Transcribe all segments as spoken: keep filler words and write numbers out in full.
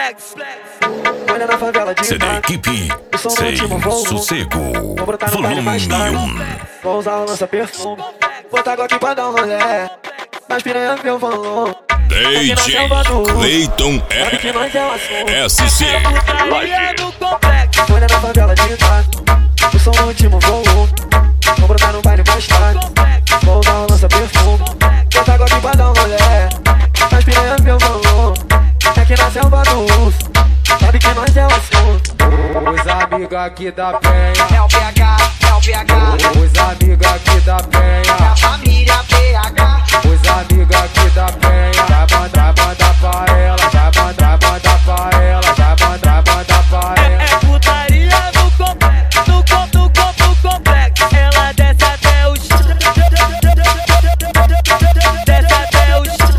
complexo. Olha na favela de C D Equipe Sem Sossego, volume um. Vou usar o lança perfume, botar água aqui pra dar um rolé. Mas piranha meu valor. D J Cleiton S C. Olha na favela de cá, o som no último volume. Vou brotar no baile mais tarde. Vou usar o lança perfume, botar água aqui pra dar um rolé. Mas piranha meu valor. É que na selva do urso, sabe que nós é o assunto. Os amigos aqui da penha, É o P H, é o P H, os amigos aqui da é a penha, família P H. os amigos aqui da penha. Vai mandar, mandar pra ela, vai mandar, mandar pra ela, vai mandar, mandar pra ela. É putaria no complexo, no com, no com, no complexo. Ela desce até o chão, desce até o chão,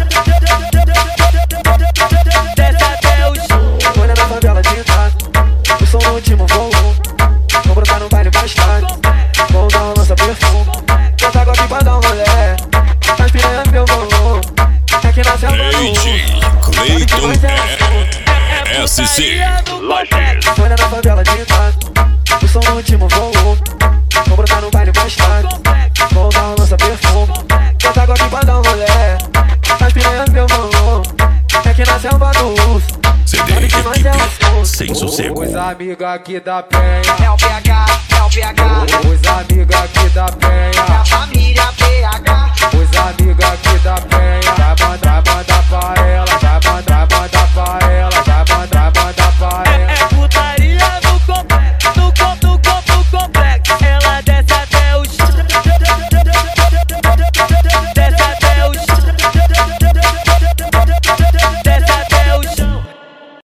desce até o chão. Olha na favela de cá, o som no último volume. Vou brotar no baile mais tarde. Vou usar o lança perfume, botar água aqui pra dar um rolé. Mas piranha meu valor. É que na selva do urso, D J Cleiton S C. olha na favela de cá, o som no último volume. Vou brotar no baile mais tarde. Vou usar o lança perfume, botar água aqui pra dar um rolé. Mas piranha meu valor. É que na selva do urso, C D sabe que nós é o Equipe assunto. Sem Sossego, Os amigos aqui da penha, É o P H, é o P H, os amigos aqui da é a penha, família P H. os amigos aqui da penha. Vai mandar, mandar pra